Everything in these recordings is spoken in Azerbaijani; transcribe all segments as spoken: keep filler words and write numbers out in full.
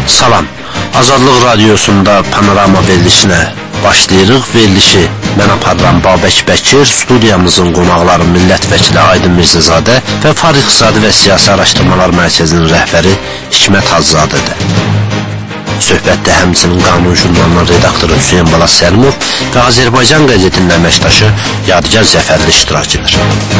Salam, Azadlıq Radiosunda panorama verilişinə başlayırıq. Verilişi mən aparıram Babək Bəkir, studiyamızın qonaqları millət vəkili Aydın Mirzəzadə və Far İqtisadi və Siyasi Araşdırmalar Mərkəzinin rəhbəri Hikmət Hacızadədir. Söhbətdə həmçinin Qanun jurnalının redaktoru Hüseyin Balas Səlimov və Azərbaycan qəzetinin əməkdaşı Yadigar Zəfərli iştirak edir.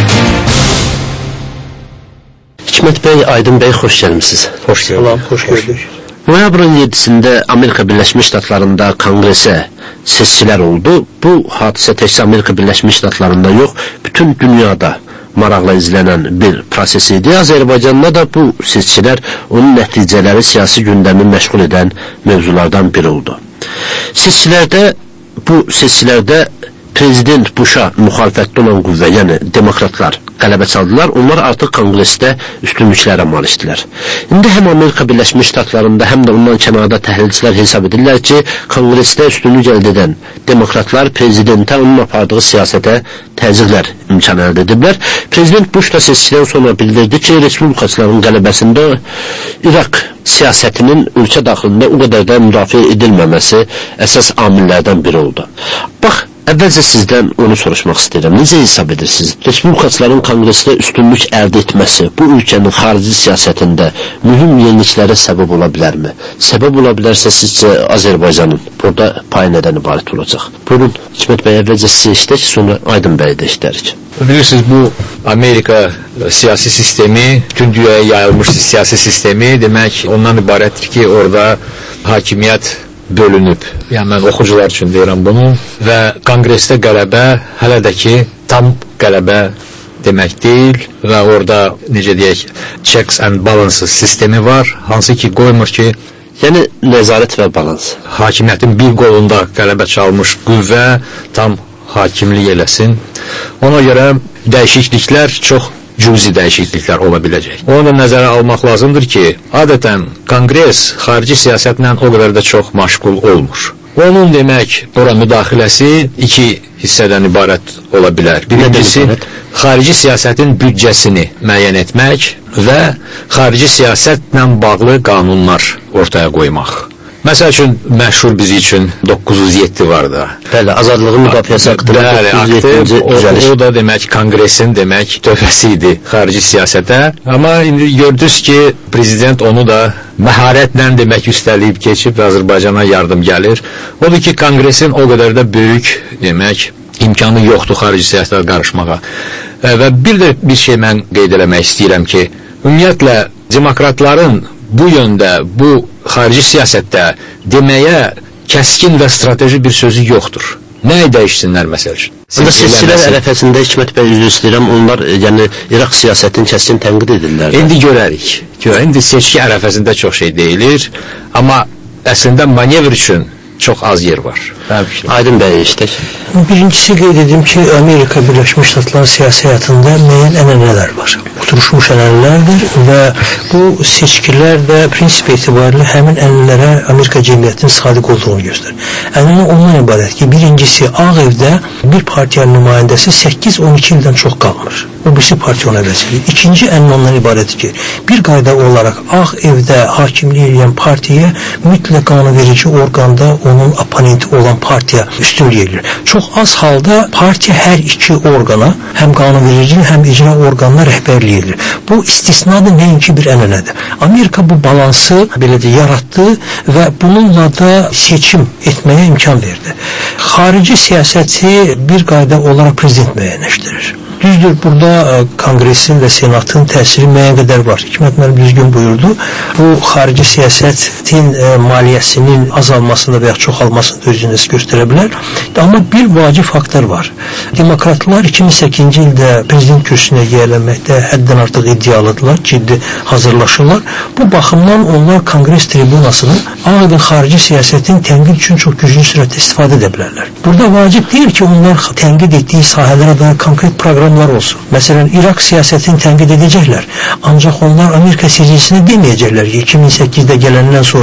Hikmət bəy, Aydın bəy, xoş gəlmişsiniz. Xoş gəldik. Xoş gördük. Noyabrın yedisində Amerika Birləşmiş Ştatlarında Konqresə seçkilər oldu. Bu hadisə təkcə Amerika Birləşmiş Ştatlarında yox, bütün dünyada maraqla izlənən bir proses idi. Azərbaycanda da bu seçkilər, onun nəticələri siyasi gündəmi məşğul edən mövzulardan biri oldu. Seçkilərdə, bu seçkilərdə Prezident Busha müxalifətdə olan qüvvə, yəni demokratlar qələbə çaldılar. Onlar artıq konqresdə üstünlüklərə malikdilər. İndi həm Amerika Birləşmiş Ştatlarında, həm də ondan kənarda təhlilçilər hesab edirlər ki, konqresdə üstünlük əldə edən demokratlar prezidentə onun apardığı siyasətə təzyiqlər imkan əldə ediblər. Prezident Bush da seçkidən sonra bildirdi ki, respublikaçıların qələbəsində İraq siyasətinin ölkə daxilində o qədər də müdafiə edilməməsi əsas amillərdən biri oldu. Bax, əvvəlcə sizdən onu soruşmaq istəyirəm. Necə hesab edirsiniz? Respublikaçıların konqresdə üstünlük əldə etməsi bu ölkənin xarici siyasətində mühüm yeniliklərə səbəb ola bilərmi? Səbəb ola bilərsə sizcə Azərbaycanın burada payı nədən ibarət olacaq? Buyurun, Hikmət bəy, əvvəlcə sizi işlək, sonra Aydın bəyi də işlərik. Bilirsiniz, bu Amerika siyasi sistemi, bütün dünyaya yayılmış siyasi sistemi, demək ondan ibarətdir ki, orada hakimiyyət bölünüb. Yəni mən oxucular üçün deyirəm bunu və konqresdə qələbə hələ də ki tam qələbə demək deyil və orada necə deyək checks and balances sistemi var, hansı ki qoymur ki, yəni nəzarət və balans, hakimiyyətin bir qolunda qələbə çalmış qüvvə tam hakimlik eləsin. Ona görə dəyişikliklər çox cüzi dəyişikliklər ola biləcək. Onu da nəzərə almaq lazımdır ki, adətən konqres xarici siyasətlə o qədər də çox məşğul olmur. Onun demək, ora müdaxiləsi iki hissədən ibarət ola bilər. Birincisi, xarici siyasətin büdcəsini müəyyən etmək və xarici siyasətlə bağlı qanunlar ortaya qoymaq. Məsəl üçün, məşhur bizi üçün doqquz yüz yeddi var da. Bəli, azadlığın müdafiəsi haqqında doqquz yüz yeddinci düzəliş. O da demək, konqresin demək, töhfəsi idi xarici siyasətə. Amma indi gördünüz ki, prezident onu da məharətlə demək üstəliyib keçib və Azərbaycana yardım gəlir. Odur ki, konqresin o qədər də böyük demək, imkanı yoxdur xarici siyasətə qarışmağa. Və bir də bir şey mən qeyd eləmək istəyirəm ki, ümumiyyətlə, demokratların bu yöndə, bu xarici siyasətdə deməyə kəskin və strateji bir sözü yoxdur. Nəyi dəyişsinlər məsəl üçün? Burada seçkilər ərəfəsində Hikmət bəy, üzr istəyirəm, onlar yəni İraq siyasətini kəskin tənqid edirlər. İndi görərik. İndi seçki ərəfəsində çox şey deyilir, amma əslində manevr üçün çox az yer var. Aydın bəy, işlək. Birincisi qeyd edim ki, Amerika Birləşmiş Ştatları siyasi həyatında müəyyən ənənələr var. Oturuşmuş ənənələrdir və bu seçkilər də prinsip etibarilə həmin ənənələrə Amerika cəmiyyətinin sadiq olduğunu göstərir. Ənənə ondan ibarət ki, birincisi Ağ Evdə bir partiyanın nümayəndəsi səkkiz on iki ildən çox qalmır. O birisi partiya ona vəzifəli. İkinci ənənə ondan ibarətdir ki, bir qayda olaraq Ağ Evdə hakimlik edən partiyaya mütləq qanunverici orqanda onun oponenti olan partiya üstünlük edir. Çox az halda partiya hər iki orqana, həm qanunverici, həm icra orqanına rəhbərlik edir. Bu istisnadır, nəinki bir ənənədir. Amerika bu balansı belə də yaratdı və bununla da seçim etməyə imkan verdi. Xarici siyasəti bir qayda olaraq prezident müəyyənləşdirir. Düzdür, burada Konqresin və Senatın təsiri müəyyən qədər var. Hikmət müəllim düzgün buyurdu. Bu, xarici siyasətin e, maliyyəsinin azalmasında və ya çoxalmasında özünüz göstərə bilər. Amma bir vacib faktor var. Demokratlar iki min səkkizinci ildə prezident kürsüsünə yiyələnməkdə həddən artıq iddialıdırlar, ciddi hazırlaşırlar. Bu baxımdan onlar Konqres tribunasını Ağ xarici siyasətin tənqid üçün çox güclü sürətdə istifadə edə bilərlər. Burada vacib deyil ki, onlar tənqid etdiyi sahələrə dair konkret proqramlar olsun. Məsələn, İraq siyasətini tənqid edəcəklər. Ancaq onlar Amerika seçkisinə deməyəcəklər ki, iki min səkkizdə gələndən sonra biz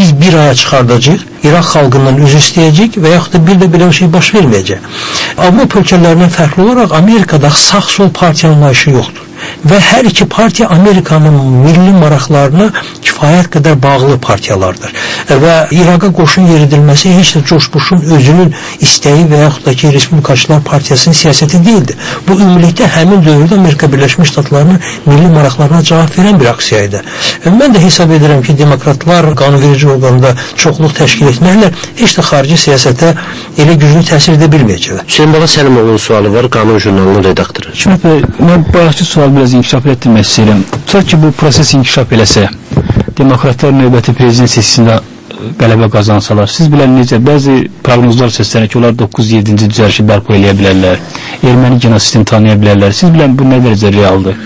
biz bir aya çıxardacağıq, İraq xalqından üzr istəyəcək və yaxud da bir də belə bir şey baş verməyəcək. Avropa ölkələrindən fərqli olaraq Amerikada sağ-sol partiya anlayışı yoxdur. Və hər iki partiya Amerikanın milli maraqlarına kifayət qədər bağlı partiyalardır. Və İraqa qoşun yeridilməsi heç də George Bush'un özünün istəyi və yaxud da ki, Respublikaçılar Partiyasının siyasəti deyildi. Bu, ümumilikdə həmin dövrdə Amerika Birləşmiş Ştatlarının milli maraqlarına cavab verən bir aksiya idi. Mən də hesab edirəm ki, demokratlar qanunverici orqanda çoxluq təşkil etməklə heç də xarici siyasətə elə güclü təsir edə bilməyəcəklər. Hüseyin Bala Səlimoğlu'nun sualı var, Qanun jurnalının redaktoru. Hikmət bəy, mən bayaqki sual biraz inkişaf etdirmək istəyirəm. Tutaq ki, bu proses inkişaf eləsə, demokratlar növbəti prezident seçisində qələbə qazansalar, siz bilən necə, bəzi proqnozlar səslənir ki, onlar doqquz yeddinci düzəlişi bərpa eləyə bilərlər, erməni genosidini tanıya bilərlər. Siz bilən bu nə dərəcə realdır?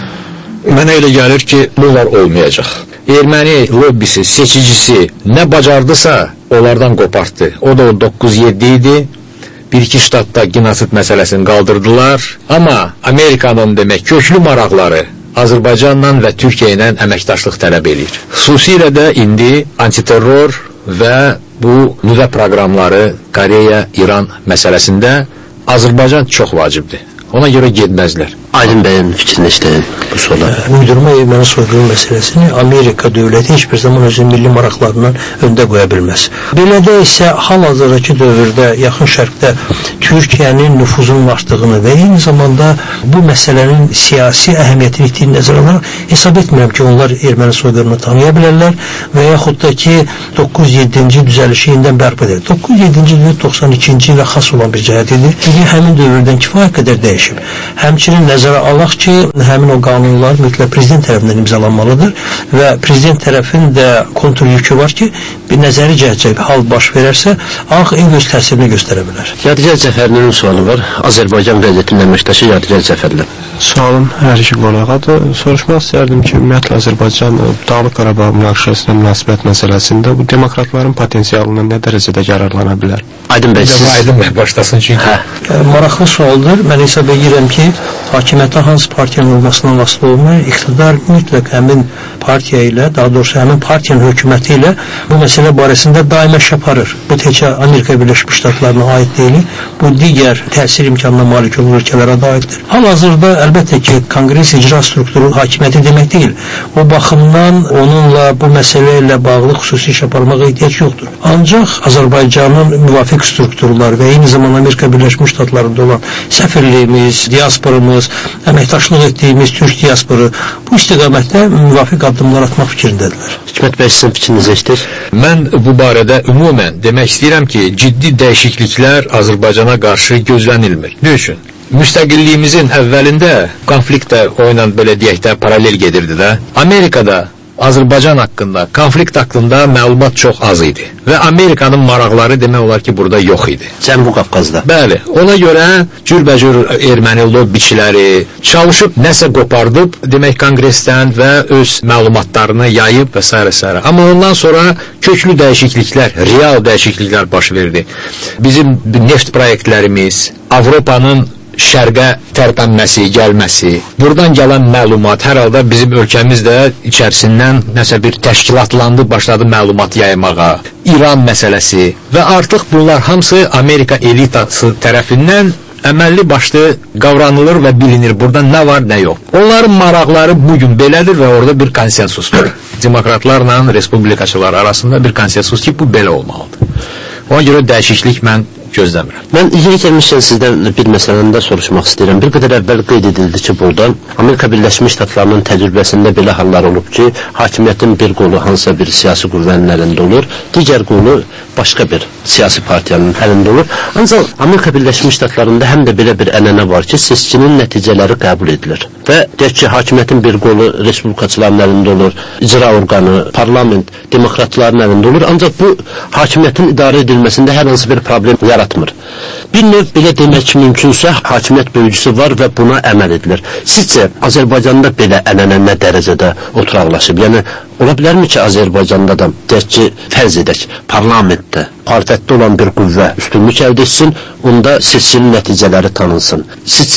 Mənə elə gəlir ki, bunlar olmayacaq. Erməni lobbisi, seçicisi nə bacardısa, onlardan qopartdı. O da o doqquz yeddi idi. Bir-iki ştatda genosid məsələsini qaldırdılar. Amma Amerikanın demək köklü maraqları Azərbaycanla və Türkiyə ilə əməkdaşlıq tələb edir. Xüsusilə də indi antiterror və bu nüvə proqramları Koreya, İran məsələsində Azərbaycan çox vacibdir. Ona görə getməzlər. Aydın bəyin fikrini işləyin bu sola. Uydurma erməni soyqırım məsələsini Amerika dövləti heç bir zaman özünün milli maraqlarından öndə qoya bilməz. Belə də isə hal-hazırdakı dövrdə yaxın şərqdə Türkiyənin nüfuzunun artdığını və eyni zamanda bu məsələnin siyasi əhəmiyyətini ittiğini nəzərə alaraq hesab etmirəm ki, onlar erməni soyqırımını tanıya bilərlər və yaxud da ki, doqquz yeddinci düzəlişi yenidən bərpa edir. doqquz yeddinci düzəliş doxsan ikinci ilə xas olan bir cəhət idi. İndi həmin dövrdən kifayət qədər dəyişib. Həmçinin nəzərə alaq ki, həmin o qanunlar mütləq prezident tərəfindən imzalanmalıdır və prezident tərəfin də kontrol yükü var ki, bir nəzəri cəhətcə hal baş verərsə, ağ ev öz təsirini göstərə bilər. Yadigar Cəfərlinin sualı var. Azərbaycan vəziyyətinin əməkdaşı Yadigar Cəfərli. Sualım hər iki qonağadır. Soruşmaq istərdim ki, ümumiyyətlə Azərbaycan Dağlıq Qarabağ münaqişəsinə münasibət məsələsində bu demokratların potensialından nə dərəcədə yararlana bilər? Aydın bəy, siz... Aydın bəy başlasın çünki. Hə. Maraqlı sualdır. Mən hesab edirəm ki, hakimiyyətə hansı partiyanın olmasından asılı olmur, iqtidar mütləq həmin partiya ilə, daha doğrusu həmin partiyanın hökuməti ilə bu məsələ barəsində daima iş aparır. Bu təkcə Amerika Birləşmiş Ştatlarına aid deyil, bu digər təsir imkanına malik olan ölkələrə də aiddir. Hal-hazırda əlbəttə ki, Konqres icra strukturu hakimiyyəti demək deyil. O baxımdan onunla bu məsələ ilə bağlı xüsusi iş aparmağa ehtiyac yoxdur. Ancaq Azərbaycanın müvafiq strukturlar və eyni zamanda Amerika Birləşmiş Ştatlarında olan səfirliyimiz, diasporumuz, əməkdaşlıq etdiyimiz Türk diasporu bu istiqamətdə müvafiq addımlar atmaq fikrindədirlər. Hikmət bəy, sizin fikrinizi eşitir. Mən bu barədə ümumən demək istəyirəm ki, ciddi dəyişikliklər Azərbaycana qarşı gözlənilmir. Ne üçün? Müstəqilliyimizin əvvəlində konflikt də o ilə belə deyək də paralel gedirdi də. Amerikada Azərbaycan haqqında, konflikt haqqında məlumat çox az idi və Amerikanın maraqları demək olar ki, burada yox idi. Cənubi Qafqazda. Bəli, ona görə cürbəcür erməni lobbiçiləri çalışıb nəsə qopardıb, demək konqresdən və öz məlumatlarını yayıb və s. s. Amma ondan sonra köklü dəyişikliklər, real dəyişikliklər baş verdi. Bizim neft proyektlərimiz, Avropanın şərqə tərpənməsi, gəlməsi, buradan gələn məlumat hər halda bizim ölkəmiz də içərisindən nəsə bir təşkilatlandı, başladı məlumat yaymağa, İran məsələsi və artıq bunlar hamısı Amerika elitası tərəfindən əməlli başlı qavranılır və bilinir burada nə var, nə yox. Onların maraqları bugün belədir və orada bir konsensus var. Demokratlarla respublikaçılar arasında bir konsensus ki, bu belə olmalıdır. Ona görə dəyişiklik mən gözləmirəm. Mən yeni gəlmişkən sizdən bir məsələndə soruşmaq istəyirəm. Bir qədər əvvəl qeyd edildi ki, buradan Amerika Birləşmiş Ştatlarının təcrübəsində belə hallar olub ki, hakimiyyətin bir qolu hansısa bir siyasi qüvvənin əlində olur, digər qolu başqa bir siyasi partiyanın əlində olur. Ancaq Amerika Birləşmiş Ştatlarında həm də belə bir ənənə var ki, seçkinin nəticələri qəbul edilir. Və deyək ki, hakimiyyətin bir qolu respublikaçıların əlində olur, icra orqanı, parlament, demokratların əlində olur. Ancaq bu hakimiyyətin idarə edilməsində hər hansı bir problem yaratmır. Bir növ belə demək mümkünsə, hakimiyyət bölgüsü var və buna əməl edilir. Sizcə, Azərbaycanda belə ənənə nə dərəcədə oturaqlaşıb? Yəni, ola bilərmi ki, Azərbaycanda da, deyək ki, fərz edək, parlamentdə, partiyətdə olan bir qüvvə üstünlük əldə etsin, onda seçkinin nəticələri tanınsın. Sizcə,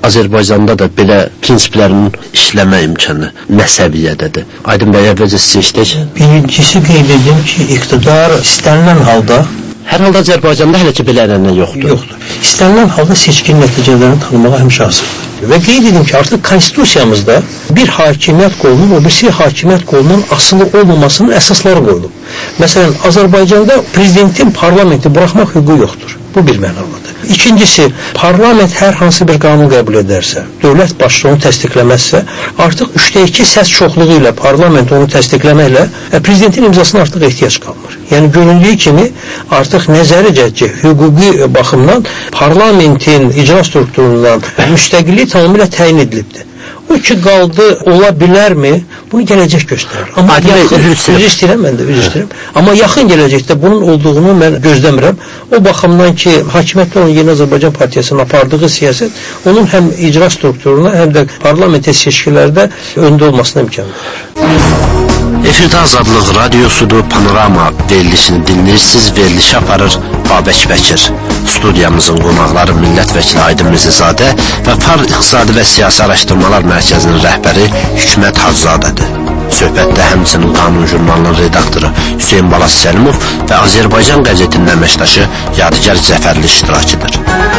Azərbaycanda da belə prinsiplərin işləmə imkanı nə səviyyədədir? Aydın bəy, əvvəlcə sizə işləyək. Birincisi qeyd edim ki, iqtidar istənilən halda hər halda Azərbaycanda hələ ki belə ənənə yoxdur. Yoxdur. İstənilən halda seçkin nəticələrini tanımağa həmişə hazırdır. Və qeyd edim ki, artıq konstitusiyamızda bir hakimiyyət qolunun o birisi hakimiyyət qolunun asılı olmamasının əsasları qoyulub. Məsələn, Azərbaycanda prezidentin parlamenti buraxmaq hüququ yoxdur. Bu bir mənalıdır. İkincisi, parlament hər hansı bir qanun qəbul edərsə, dövlət başçısı onu təsdiqləməzsə, artıq üçdə iki səs çoxluğu ilə parlament onu təsdiqləməklə prezidentin imzasına artıq ehtiyac qalmır. Yəni göründüyü kimi artıq nəzərəcə hüquqi baxımdan parlamentin icra strukturundan müstəqillik tamamilə təyin edilibdir. O ki qaldı, ola bilərmi? Bunu gələcək göstərir. Amma Adil yaxın, üzr istəyirəm. üzr istəyirəm, mən də üzr istəyirəm. Amma yaxın gələcəkdə bunun olduğunu mən gözləmirəm. O baxımdan ki, hakimiyyətdə olan Yeni Azərbaycan Partiyasının apardığı siyasət onun həm icra strukturuna, həm də parlamentə seçkilərdə öndə olmasına imkan verir. Efirdə Azadlıq Radiosudur, Panorama verilişini dinləyirsiniz, verilişi aparır Babək Bəkir. Studiyamızın qonaqları millət vəkili Aydın Mirzazadə və Par İqtisadi və Siyasi Araşdırmalar Mərkəzinin rəhbəri Hikmət Hacızadədir. Söhbətdə həmçinin Qanun jurnalının redaktoru Hüseyn Balas Səlimov və Azərbaycan qəzetinin əməkdaşı Yadigar Cəfərli iştirakıdır.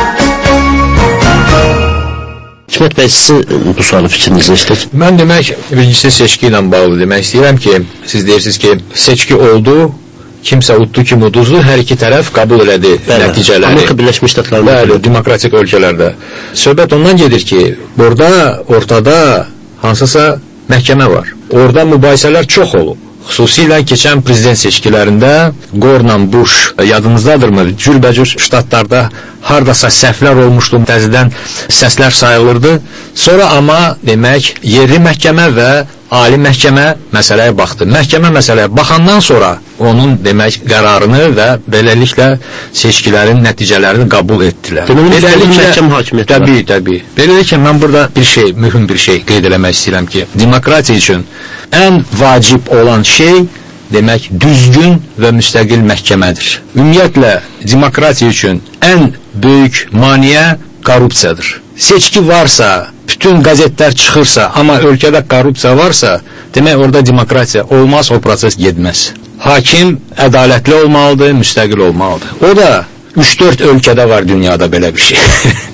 Hikmət bəy, sizin bu sualı fikrinizi işlək. Mən demək, birincisi seçki ilə bağlı demək istəyirəm ki, siz deyirsiniz ki, seçki oldu, kimsə uddu, kim uduzdu, hər iki tərəf qəbul elədi Bəli, nəticələri. Amerika Birləşmiş Ştatlarında. Bəli, demokratik ölkələrdə. Söhbət ondan gedir ki, burada, ortada hansısa məhkəmə var. Orada mübahisələr çox olub. Xüsusilə keçən prezident seçkilərində Gorla Bush, yadınızdadırmı? Cürbəcür ştatlarda hardasa səhvlər olmuşdu, təzədən səslər sayılırdı. Sonra amma demək, yerli məhkəmə və ali məhkəmə məsələyə baxdı. Məhkəmə məsələyə baxandan sonra onun demək qərarını və beləliklə seçkilərin nəticələrini qəbul etdilər. Beləliklə məhkəmə hakimiyyəti var. Təbii, təbii. Beləliklə mən burada bir şey, mühüm bir şey qeyd eləmək istəyirəm ki, demokratiya üçün ən vacib olan şey demək düzgün və müstəqil məhkəmədir. Ümumiyyətlə demokratiya üçün ən böyük maneə korrupsiyadır. Seçki varsa, bütün qəzetlər çıxırsa, amma ölkədə korrupsiya varsa, demək orada demokratiya olmaz, o proses getməz. Hakim ədalətli olmalıdır, müstəqil olmalıdır. O da üç dörd ölkədə var dünyada belə bir şey.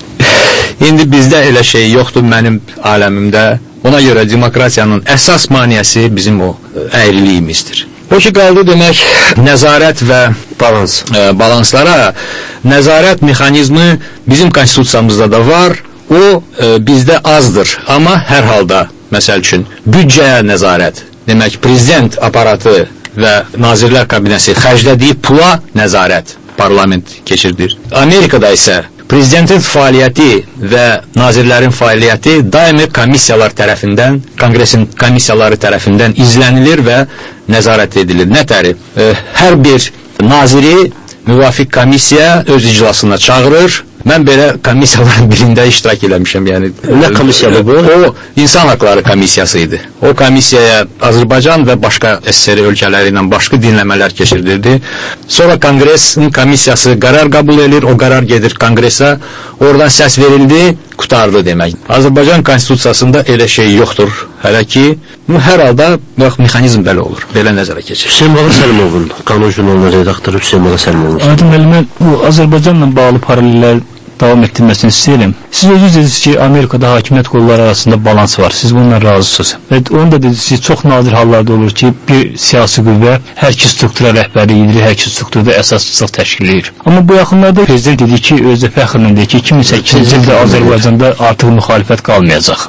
İndi bizdə elə şey yoxdur mənim aləmimdə. Ona görə demokratiyanın əsas maniyəsi bizim o əyriliyimizdir. O ki qaldı demək nəzarət və balans, e, balanslara. Nəzarət mexanizmi bizim konstitusiyamızda da var. O e, bizdə azdır. Amma hər halda, məsəl üçün, büdcəyə nəzarət, demək prezident aparatı və Nazirlər Kabinəsi xərclədiyi pula nəzarət parlament keçirdir. Amerikada isə prezidentin fəaliyyəti və nazirlərin fəaliyyəti daimi komissiyalar tərəfindən, kongresin komissiyaları tərəfindən izlənilir və nəzarət edilir. Nətəri? E, hər bir naziri müvafiq komissiya öz iclasına çağırır. Mən belə komissiyaların birində iştirak eləmişəm. Yəni, nə komissiyadır bu? O, İnsan Haqları Komissiyası idi. O komissiyaya Azərbaycan və başqa S S R ölkələri ilə başqa dinləmələr keçirdirdi. Sonra kongresin komissiyası qərar qəbul edir, o qərar gedir konqresə, oradan səs verildi, qutardı demək. Azərbaycan konstitusiyasında elə şey yoxdur. Hələ ki, hər halda bax, mexanizm belə olur, belə nəzərə keçir. Hüseyn Balas Səlimovun, Qanun jurnalının redaktoru Hüseyn Balas Səlimovun. Aydın müəllimə, bu Azərbaycanla bağlı paralellər davam etdirməsini istəyirəm. Siz özünüz dediniz ki, Amerikada hakimiyyət qolları arasında balans var. Siz bununla razısınız. Və onu da dediniz ki, çox nadir hallarda olur ki, bir siyasi qüvvə hər iki struktura rəhbərlik edir, hər iki strukturda əsasçılıq təşkil edir. Amma bu yaxınlarda prezident dedi ki, özü fəxrlə dedi ki, iki min səkkizinci ildə Azərbaycanda artıq müxalifət qalmayacaq.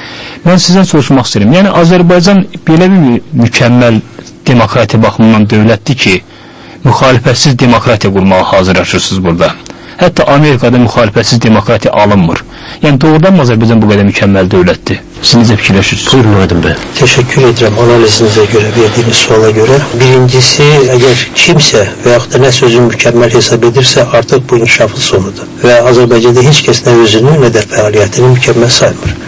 Mən sizdən soruşmaq istəyirəm. Yəni, Azərbaycan belə bir mükəmməl demokratiya baxımından dövlətdir ki, müxalifətsiz demokratiya qurmağa hazırlaşırsınız burada. Hətta Amerikada müxalifətsiz demokratiya alınmır. Yəni, doğrudan mı Azərbaycan bu qədər mükəmməl dövlətdir? Siz necə fikirləşirsiniz? Buyurun Aydın bəy. Təşəkkür edirəm analizinizə görə, verdiyiniz suala görə. Birincisi, əgər kimsə və yaxud da nə sözün mükəmməl hesab edirsə, artıq bu inkişafın sonudur. Və Azərbaycanda heç kəs nə özünü, nə də fəaliyyətini mükəmməl saymır.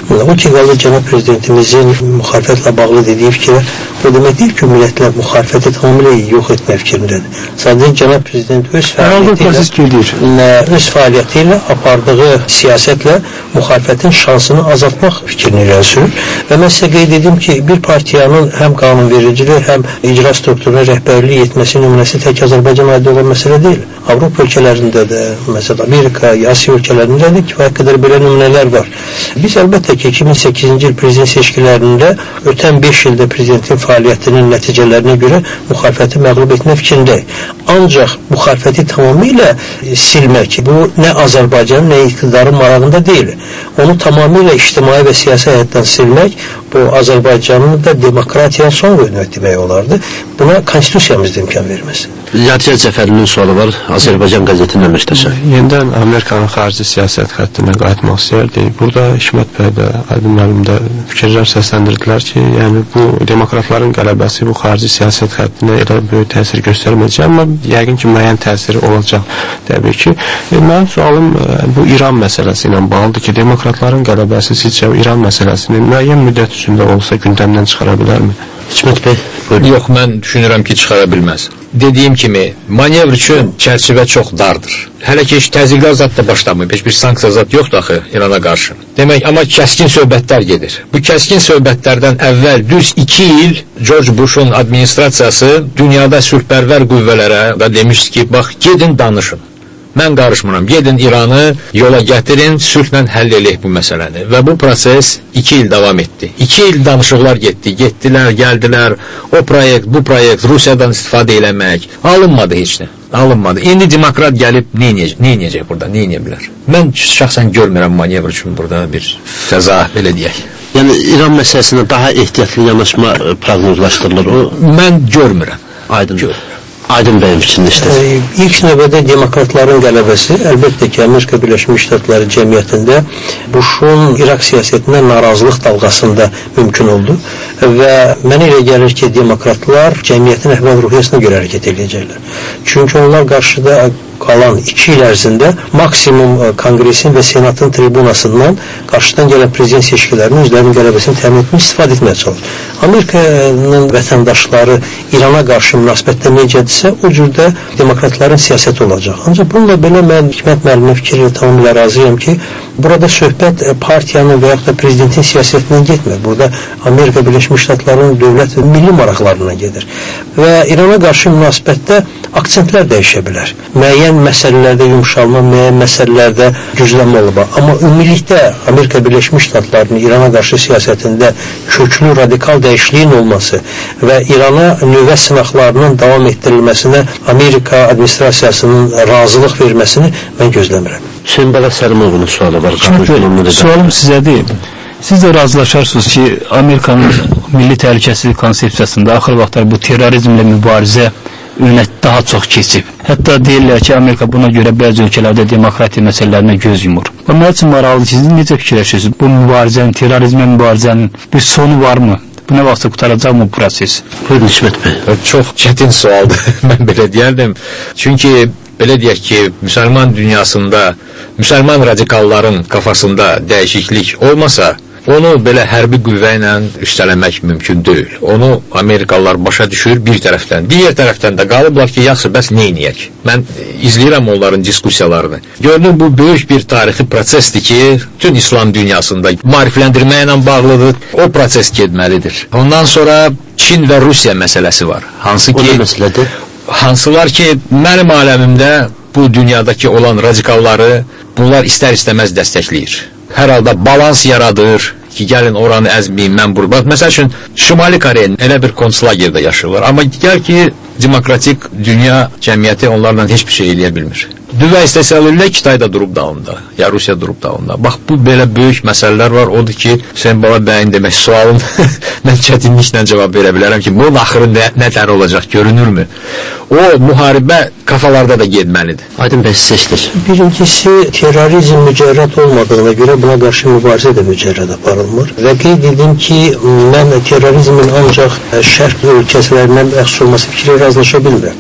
O ki qaldı cənab prezidentimizin müxalifətlə bağlı dediyi fikrə, o demək deyil ki, millətlər müxalifəti tamamilə yox etmək fikrindədir. Sadəcə cənab prezident öz fəaliyyəti ilə, öz fəaliyyəti ilə apardığı siyasətlə müxalifətin şansını azaltmaq fikrini irəli sürür. Və mən sizə qeyd edim ki, bir partiyanın həm qanunvericiliyi, həm icra strukturuna rəhbərlik etməsi nümunəsi tək Azərbaycan aid olan məsələ deyil. Avropa ölkələrində də, məsələn Amerika, Asiya ölkələrində də kifayət qədər belə nümunələr var. Biz əlbəttə ki, iki min səkkizinci il prezident seçkilərində ötən beş ildə prezidentin fəaliyyətinin nəticələrinə görə müxalifəti məğlub etmə fikrindəyik. Ancaq müxalifəti tamamilə silmək, bu nə Azərbaycanın, nə iqtidarın marağında deyil. Onu tamamilə ictimai və siyasi həyatdan silmək, bu Azərbaycanın da demokratiyaya son qoymaq demək olardı. Buna konstitusiyamız da imkan verməz. Yadigar Cəfərlinin sualı var, Azərbaycan qəzetinin əməkdaşı. Yenidən Amerikanın xarici siyasət xəttinə qayıtmaq istəyirdik. Burada Hikmət bəy də, Aydın müəllim də fikirlər səsləndirdilər ki, yəni bu demokratların qələbəsi bu xarici siyasət xəttinə elə böyük təsir göstərməyəcək, amma yəqin ki, müəyyən təsiri olacaq. Təbii ki, e, mənim sualım e, bu İran məsələsi ilə bağlıdır ki, demokratların qələbəsi sizcə İran məsələsini müəyyən müddət üçündə olsa gündəmdən çıxara bilərmi? Hikmət bəy, buyurun. Yox, mən düşünürəm ki, çıxara bilməz. Dediyim kimi, manevr üçün çərçivə çox dardır. Hələ ki, heç təzyiqlər zat da başlamayıb, heç bir sanksiya zat yoxdur axı İrana qarşı. Demək, amma kəskin söhbətlər gedir. Bu kəskin söhbətlərdən əvvəl düz iki il George Bush'un administrasiyası dünyada sülhpərvər qüvvələrə və demişdi ki, bax, gedin danışın. Mən qarışmıram, gedin İranı yola gətirin, sülhlə həll eləyək bu məsələni. Və bu proses iki il davam etdi. İki il danışıqlar getdi, getdilər, gəldilər, o proyekt, bu proyekt, Rusiyadan istifadə eləmək, alınmadı heç nə, alınmadı. İndi demokrat gəlib, nə eləyəcək burada, nə eləyə bilər? Mən şəxsən görmürəm manevr üçün burada bir fəza, belə deyək. Yəni, İran məsələsinə daha ehtiyatlı yanaşma proqnozlaşdırılır o? Mən görmürəm. Aydın. Aydın bəyin fikrində işləyir. İlk növbədə demokratların qələbəsi əlbəttə ki, Amerika Birləşmiş Ştatları cəmiyyətində Bush'un İraq siyasətinə narazılıq dalğasında mümkün oldu və mənə elə gəlir ki, demokratlar cəmiyyətin əhval-ruhiyyəsina görə hərəkət edəcəklər. Çünki onlar qarşıda qalan iki il ərzində maksimum Konqresin və Senatın tribunasından qarşıdan gələn prezident seçkilərinin özlərinin qələbəsini təmin etmək, istifadə etməyə çalışır. Amerikanın vətəndaşları İrana qarşı münasibətdə necədirsə, o cürdə demokratların siyasəti olacaq. Ancaq bununla belə mən Hikmət müəllimə fikirlə tamamilə razıyam ki, burada söhbət partiyanın və yaxud da prezidentin siyasətindən getmir. Burada Amerika Birləşmiş Ştatlarının dövlət və milli maraqlarından gedir. Və İrana qarşı münasibətdə aksentlər dəyişə bilər. Müəyyən məsələlərdə yumşalma, müəyyən məsələlərdə güclənmə olma. Amma ümumilikdə Amerika Birləşmiş Ştatlarının İrana qarşı siyasətində köklü radikal dəyişikliyin olması və İrana nüvə sınaqlarının davam etdirilməsinə Amerika administrasiyasının razılıq verməsini mən gözləmirəm. Hüseyin Bala Səlimovun sualı var. Sualım sizədir. Siz də razılaşarsınız ki, Amerikanın milli təhlükəsizlik konsepsiyasında axır vaxtlar bu terrorizmlə mübarizə önə daha çox keçib. Hətta deyirlər ki, Amerika buna görə bəzi ölkələrdə demokratiya məsələlərinə göz yumur. Və mənim üçün maraqlıdır, siz necə fikirləşirsiniz? Bu mübarizənin, terrorizmə mübarizənin bir sonu varmı? Bu nə vaxtda qutaracaq mı bu proses? Buyurun Hikmət bəy. Çox çətin sualdır, mən belə deyərdim. Çünki belə deyək ki, müsəlman dünyasında, müsəlman radikalların kafasında dəyişiklik olmasa, onu belə hərbi qüvvə ilə üstələmək mümkün deyil. Onu Amerikalılar başa düşür bir tərəfdən. Digər tərəfdən də qalıblar ki, yaxşı, bəs neyniyək? Mən izləyirəm onların diskusiyalarını. Gördüm, bu böyük bir tarixi prosesdir ki, bütün İslam dünyasında maarifləndirmə ilə bağlıdır. O proses getməlidir. Ondan sonra Çin və Rusiya məsələsi var. Hansı ki, o nə məsələdir? Hansılar ki, mənim aləmimdə bu dünyadakı olan radikalları bunlar istər-istəməz dəstəkləyir. Hər halda balans yaradır ki, gəlin oranı əzməyin, mən burada. Məsəl üçün, Şimali Koreya elə bir konslagerdə yaşayırlar. Amma gəl ki, demokratik dünya cəmiyyəti onlarla heç bir şey eləyə bilmir. Düvə istəsələrlə Kitay da durub dağında, ya Rusiya durub dağında. Bax, bu belə böyük məsələlər var. Odur ki, Hüseyin Bala bəyin demək sualın mən çətinliklə cavab verə bilərəm ki, bunun axırı nə, nətər olacaq, görünürmü? O, müharibə kafalarda da getməlidir. Aydın bəy, seçdir. Birincisi, terrorizm mücərrəd olmadığına görə buna qarşı mübarizə də mücərrəd aparılmır. Və qeyd edim ki, mən terrorizmin ancaq şərq ölkəsilərindən məxsus olması fikri razılaşa bilmirəm.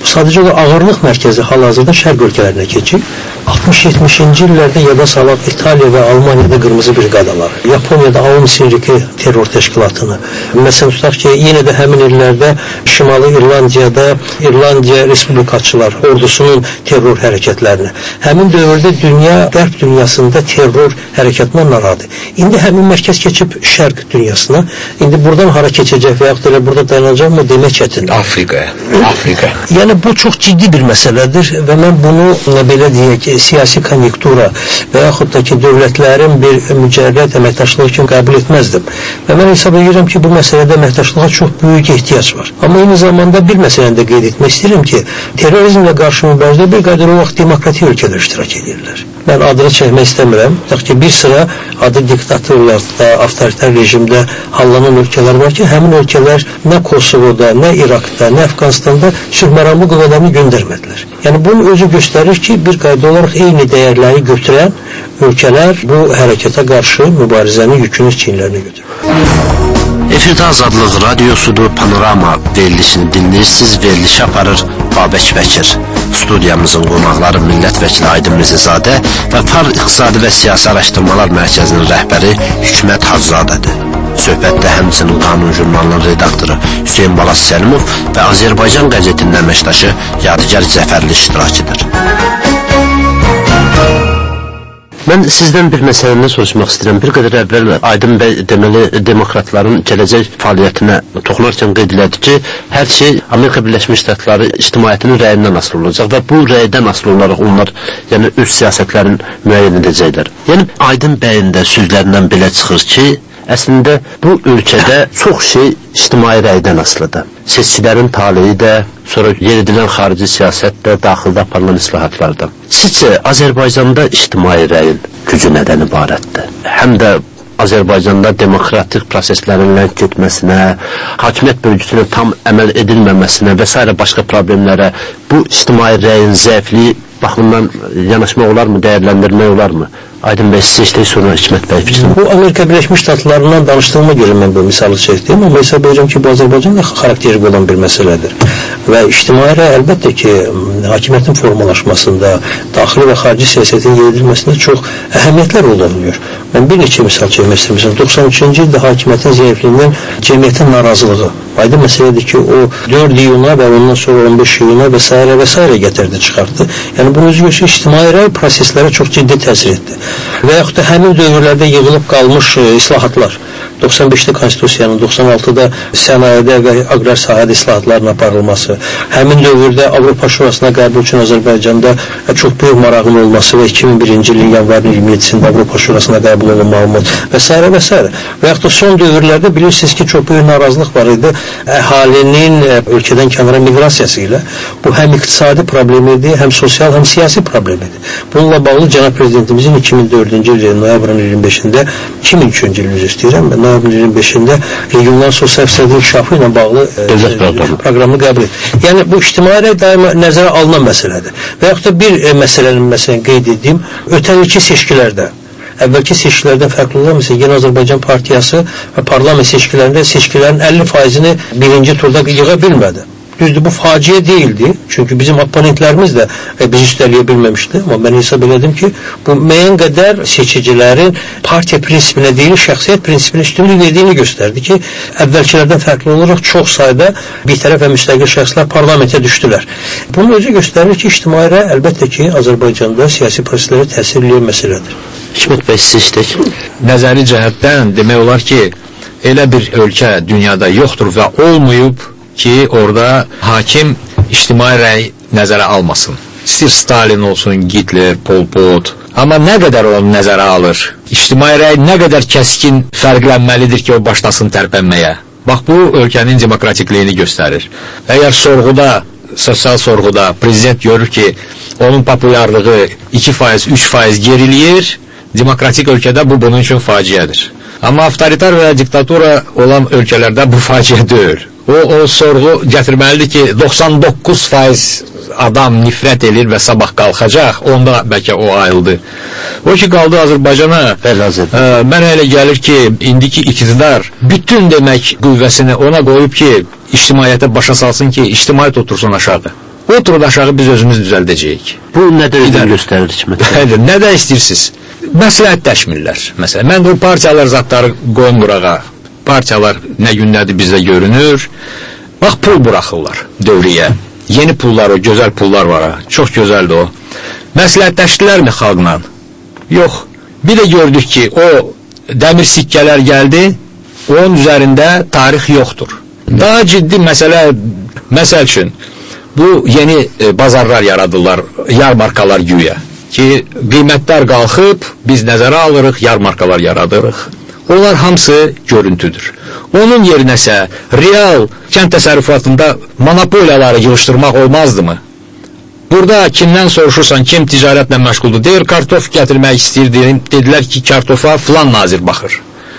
sadəcə o ağırlıq mərkəzi hal-hazırda şərq ölkələrinə keçir. altmış-yetmişinci illərdə yada salaq İtaliya və Almaniyada qırmızı briqadalar, Yaponiyada Aum Sinriki terror təşkilatını, məsələn tutaq ki, yenə də həmin illərdə Şimali İrlandiyada İrlandiya Respublikaçılar ordusunun terror hərəkətlərini. Həmin dövrdə dünya, qərb dünyasında terror hərəkətindən narahatdır. İndi həmin mərkəz keçib şərq dünyasına. İndi buradan hara keçəcək və yaxud da burada dayanacaq mı demək çətindir. Afrikaya. Afrika. Yəni bu çox ciddi bir məsələdir və mən bunu belə deyək, siyasi konjunktura və yaxud da ki, dövlətlərin bir mücərrəd əməkdaşlığı kimi qəbul etməzdim. Və mən hesab edirəm ki, bu məsələdə əməkdaşlığa çox böyük ehtiyac var. Amma eyni zamanda bir məsələni də qeyd etmək istəyirəm ki, terrorizmlə qarşı mübarizədə bir qədər o vaxt demokratik ölkələr iştirak edirlər. Mən adını çəkmək istəmirəm. Tutaq ki, bir sıra adı diktatorlarda, avtoritar rejimdə hallanan ölkələr var ki, həmin ölkələr nə Kosovoda, nə İraqda, nə Əfqanistanda sülh məramlı qüvvələrini göndərmədilər. Yəni bunun özü göstərir ki, bir qayda olaraq eyni dəyərləri götürən ölkələr bu hərəkətə qarşı mübarizənin yükünü çiyinlərinə götürür. Efirdə Azadlıq Radiosudur, Panorama verilişini dinləyirsiniz, verilişi aparır Babək Bəkir. Studiyamızın qonaqları millət vəkili Aydın Mirzəzadə və Par İqtisadi və Siyasi Araşdırmalar Mərkəzinin rəhbəri Hikmət Hacızadədir. Söhbətdə həmçinin Qanun jurnalının redaktoru Hüseyin Balas Səlimov və Azərbaycan qəzetinin əməkdaşı Yadigar Zəfərli iştirakıdır. Mən sizdən bir məsələni soruşmaq istəyirəm. Bir qədər əvvəl Aydın bəy deməli demokratların gələcək fəaliyyətinə toxunarkən qeyd elədi ki, hər şey Amerika Birləşmiş Ştatları ictimaiyyətinin rəyindən asılı olacaq və bu rəydən asılı olaraq onlar yəni öz siyasətlərini müəyyən edəcəklər. Yəni Aydın bəyin də sözlərindən belə çıxır ki, əslində bu ölkədə çox şey ictimai rəydən asılıdır. Seçkilərin taleyi də, sonra yeridilən xarici siyasət də, daxildə aparılan islahatlardan. Sizcə Azərbaycanda ictimai rəyin gücü nədən ibarətdir? Həm də Azərbaycanda demokratik proseslərin lənk getməsinə, hakimiyyət bölgüsünə tam əməl edilməməsinə və s. başqa problemlərə bu ictimai rəyin zəifliyi baxımından yanaşmaq olarmı, dəyərləndirmək olarmı? Aydın bəy, siz işləyiş sonra Hikmət bəy fikrini. Bu Amerika Birləşmiş Ştatlarından danışdığıma görə mən bu misalı çəkdim, amma hesab edirəm ki, bu Azərbaycanda xarakterik olan bir məsələdir. Və ictimai rəy əlbəttə ki, hakimiyyətin formalaşmasında, daxili və xarici siyasətin yeridilməsində çox əhəmiyyətlər olanıyor. Mən bir neçə misal çəkmək istəyirəm. doxsan üçüncü ildə hakimiyyətin zəifliyindən cəmiyyətin narazılığı. Aydın məsələdir ki, o dörd iyuna və ondan sonra on beş iyuna və s. və s. gətirdi, çıxartdı. Yəni, bunu özü göstərir, ictimai rəy proseslərə çox ciddi təsir etdi. Və yaxud da həmin dövrlərdə yığılıb qalmış e, islahatlar. doxsan beşdə Konstitusiyanın, doxsan altıda sənayedə və aqrar sahədə islahatların aparılması, həmin dövrdə Avropa Şurasına qəbul üçün Azərbaycanda çox böyük marağın olması və iki min birinci ilin yanvarın iyirmi yeddisində Avropa Şurasına qəbul olunmalı və s. və s. Və yaxud da son dövrlərdə bilirsiniz ki, çox böyük narazılıq var idi əhalinin ölkədən kənara miqrasiyası ilə. Bu həm iqtisadi problemidir, həm sosial, həm siyasi problemidir. Bununla bağlı Cənab Prezidentimizin iki min dördüncü il noyabrın iyirmi beşində, iki min üçüncü ilin üzr istəyirəm, noyabrın iyirmi beşində regional sosial iqtisadi inkişafı ilə bağlı dövlət proqramı. proqramını qəbul etdi. Yəni bu ictimai rəy daima nəzərə alınan məsələdir. Və yaxud da bir e, məsələnin məsələn qeyd edeyim, ötən ilki seçkilərdə əvvəlki seçkilərdən fərqli olan məsələn Yeni Azərbaycan Partiyası və parlament seçkilərində seçkilərin əlli faizini birinci turda yığa bilmədi. Düzdür, bu faciə deyildi. Çünki bizim oponentlərimiz də e, bizi üstələyə bilməmişdi. Amma mən hesab elədim ki, bu müəyyən qədər seçicilərin partiya prinsipinə deyil, şəxsiyyət prinsipinə üstünlük verdiyini göstərdi ki, əvvəlkilərdən fərqli olaraq çox sayda bir tərəf və müstəqil şəxslər parlamentə düşdülər. Bunun özü göstərir ki, ictimai rəy əlbəttə ki, Azərbaycanda siyasi proseslərə təsir edən məsələdir. Hikmət bəy, siz işlək. Nəzəri cəhətdən demək olar ki, elə bir ölkə dünyada yoxdur və olmayıb ki, orada hakim ictimai rəy nəzərə almasın. İstir Stalin olsun, Hitler, Pol Pot. Amma nə qədər onu nəzərə alır? İctimai rəy nə qədər kəskin fərqlənməlidir ki, o başlasın tərpənməyə? Bax, bu ölkənin demokratikliyini göstərir. Əgər sorğuda, sosial sorğuda prezident görür ki, onun populyarlığı iki faiz, üç faiz geriliyir, demokratik ölkədə bu bunun üçün faciədir. Amma avtoritar və diktatura olan ölkələrdə bu faciə deyil. O, o sorğu gətirməlidir ki, doxsan doqquz faiz adam nifrət edir və sabah qalxacaq, onda bəlkə o ayıldı. O ki, qaldı Azərbaycana, ə, mənə elə gəlir ki, indiki iqtidar bütün demək qüvvəsini ona qoyub ki, ictimaiyyətə başa salsın ki, ictimaiyyət otursun aşağı. Oturun aşağı biz özümüz düzəldəcəyik. Bu nə dərəcədə göstərir hikmət? Nə də istəyirsiniz? Məsləhətləşmirlər. Məsələn, mən bu partiyalar zatları qoyun burağa. Partiyalar nə gündədir bizdə görünür. Bax, pul buraxırlar dövriyə. Yeni pullar, o gözəl pullar var ha. Çox gözəldir o. Məsləhətləşdilərmi xalqla? Yox. Bir də gördük ki, o dəmir sikkələr gəldi, onun üzərində tarix yoxdur. Daha ciddi məsələ, məsəl üçün, bu yeni e, bazarlar yaradırlar, yarmarkalar güya ki, qiymətlər qalxıb, biz nəzərə alırıq, yarmarkalar yaradırıq. Onlar hamısı görüntüdür. Onun yerinəsə real kənd təsərrüfatında monopoliyaları yığışdırmaq olmazdı mı? Burada kimdən soruşursan, kim ticarətlə məşğuldur, deyir, kartof gətirmək istəyirdim, dedilər ki, kartofa filan nazir baxır.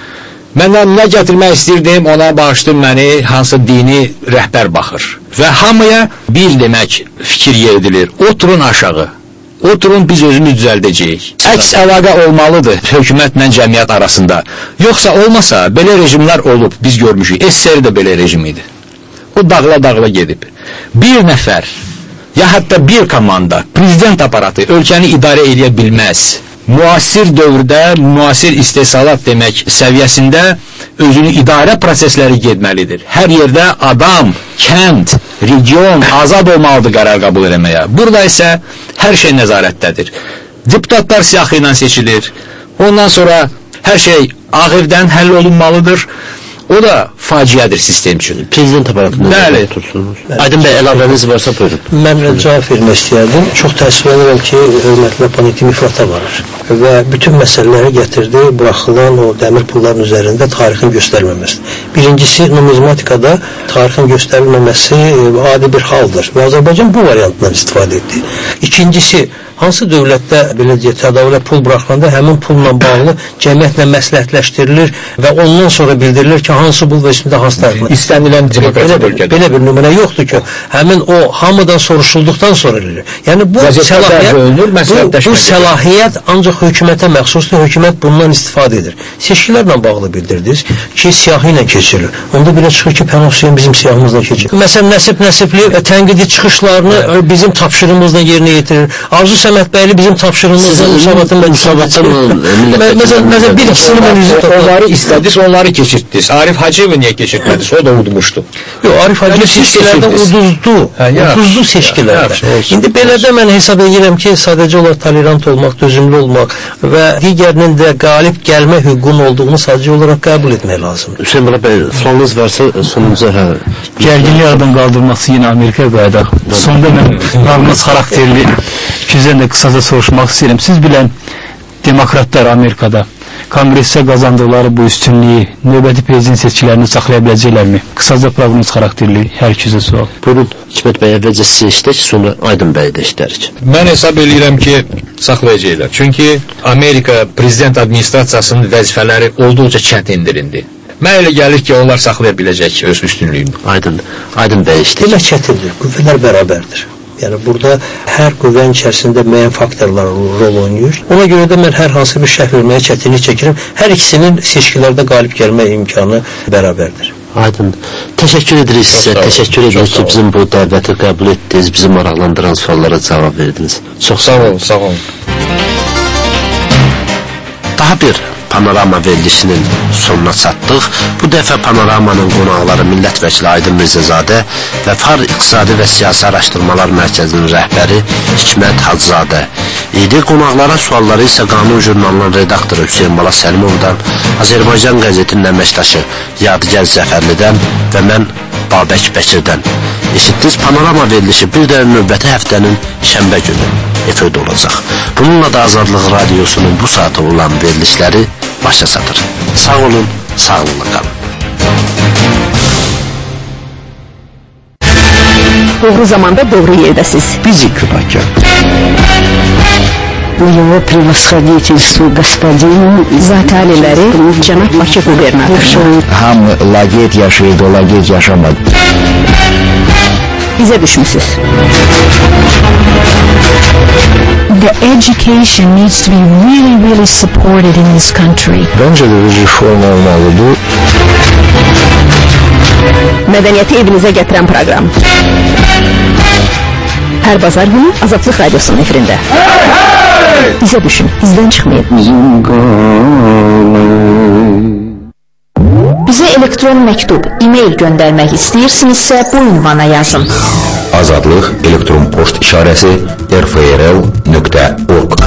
Məndən nə gətirmək istəyirdim, ona bağışdım məni, hansı dini rəhbər baxır. Və hamıya bir demək fikir yeridilir, oturun aşağı, oturun biz özümüz düzəldəcəyik. Əks əlaqə olmalıdır hökumətlə cəmiyyət arasında. Yoxsa olmasa, belə rejimlər olub, biz görmüşük, S S R də belə rejim idi. O dağla-dağla gedib. Bir nəfər, ya hətta bir komanda, prezident aparatı ölkəni idarə edə bilməz. Müasir dövrdə, müasir istehsalat demək səviyyəsində özünü idarə prosesləri getməlidir. Hər yerdə adam, kənd, region azad olmalıdır qərar qəbul eləməyə. Burada isə hər şey nəzarətdədir. Deputatlar siyahı ilə seçilir. Ondan sonra hər şey Ağ Evdən həll olunmalıdır. O da faciədir sistem üçün. Prezident aparatını Bəli. Tursunuz. Aydın bəy, əlavəniz varsa buyurun. Mən cavab vermək istəyərdim. Çox təəssüflənirəm ki, hörmətli Panetimi ifrata varır və bütün məsələləri gətirdi, buraxılan o dəmir pulların üzərində tarixin göstərilməməsidir. Birincisi, numizmatikada tarixin göstərilməməsi adi bir haldır və Azərbaycan bu variantından istifadə etdi. İkincisi, hansı dövlətdə belə deyək, tədavülə pul buraxılanda həmin pulla bağlı cəmiyyətlə məsləhətləşdirilir və ondan sonra bildirilir ki, hansı pul və üstündə hansı tarixlə. İstənilən demokratik bölgədə. Belə bir nümunə yoxdur ki, həmin o hamıdan soruşulduqdan sonra edilir. Yəni bu səlahiyyət, bölünür, bu, bu səlahiyyət ancaq hökumətə məxsusdur, hökumət bundan istifadə edir. Seçkilərlə bağlı bildirdiniz ki, siyahı ilə keçirilir. Onda belə çıxır ki, Pənah Hüseyin bizim siyahımızla keçirir. Məsələn, Nəsib Nəsibli tənqidi çıxışlarını evet. bizim tapşırığımızla yerinə yetirir. Arzu Səməd bəyli bizim tapşırığımızla Musavatın Məsələn, bir ikisini mən üzü onları istədiniz, onları keçirdiniz. Arif Hacıyevi niyə keçirdiniz? O da udmuşdu. Yox, Arif Hacıyev seçkilərdə uduzdu. Uduzdu seçkilərdə. İndi belə də mən hesab edirəm ki, sadəcə olaraq tolerant olmaq, dözümlü olmaq və digərinin də qalib gəlmə hüququnun olduğunu sadəcə olaraq qəbul etmək lazımdır. Hüseyin Bala bəy, sualınız varsa sonumuza hə. Gərginlik aradan qaldırması yine Amerika'ya qayıdaq. Sonda mən proqnoz xarakterli ikizdən də qısaca soruşmaq istəyirəm. Siz bilən demokratlar Amerikada Konqresə qazandıqları bu üstünlüyü növbəti prezident seçkilərini saxlaya biləcəklərmi? Qısaca proqnoz xarakterli hər ikizə sual. Buyurun, Hikmət bəy, əvvəlcə sizə işlək, sonra Aydın bəy də işlərik. Mən hesab edirəm ki, saxlayacaqlar. Çünki Amerika prezident administrasiyasının vəzifələri olduqca çətindirindi. Mən elə gəlir ki, onlar saxlaya biləcək öz üstünlüyünü. Aydın, Aydın bəy işlək. Demək çətindir, qüvvələr bərabərdir. Yəni burada hər qüvvənin içərisində müəyyən faktorlar rol oynayır. Ona görə də mən hər hansı bir şərh verməyə çətinlik çəkirəm. Hər ikisinin seçkilərdə qalib gəlmə imkanı bərabərdir. Aydın. Təşəkkür edirik sizə. Təşəkkür edirik ki, bizim bu dəvəti qəbul etdiniz, bizi maraqlandıran suallara cavab verdiniz. Çox sağ olun, sağ olun. Daha bir Panorama verilişinin sonuna çatdıq. Bu dəfə Panoramanın qonaqları millət vəkili Aydın Mirzəzadə və Far İqtisadi və Siyasi Araşdırmalar Mərkəzinin rəhbəri Hikmət Hacızadə idi. Qonaqlara sualları isə Qanun jurnalının redaktoru Hüseyin Bala Səlimovdan, Azərbaycan qəzetinin əməkdaşı Yadigar Zəfərlidən və mən Babək Bəkirdən eşitdiniz. Panorama verilişi bir də növbəti həftənin şənbə günü efirdə olacaq. Bununla da Azadlıq Radiosunun bu saata olan verilişləri başa çatır. Sağ olun, sağlıqla qalın. Doğru zamanda doğru yerdəsiz. Bizi Kübakya. Его превосходительству господину Zataliləri cənab Bakı qubernatoru. Hamı laqeyd yaşayırdı, o laqeyd yaşamadı. Bizə düşmüsünüz. The education needs to be really, really supported in this country. Bence de bir reform olmalıdır. Mədəniyyəti evinizə gətirən proqram. Hər bazar günü Azadlıq Radiosunun efirində. Bizə düşün, bizdən çıxmayın. Bizə elektron məktub, e-mail göndərmək istəyirsinizsə bu ünvana yazın. Azadlıq elektron post işarəsi r f r l nöqtə org